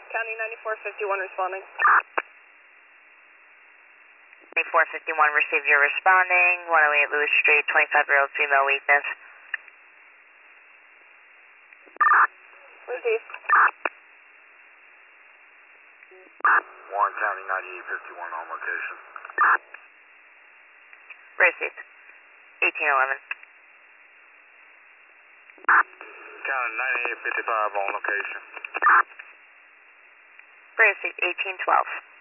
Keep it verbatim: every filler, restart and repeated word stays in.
County ninety-four fifty-one responding. ninety-four fifty-one, received, you're responding. one oh eight Lewis Street, twenty-five-year-old female weakness. Received. Warren County ninety-eight fifty-one on location. Received. eighteen eleven. County ninety-eight fifty-five on location. Received. eighteen twelve.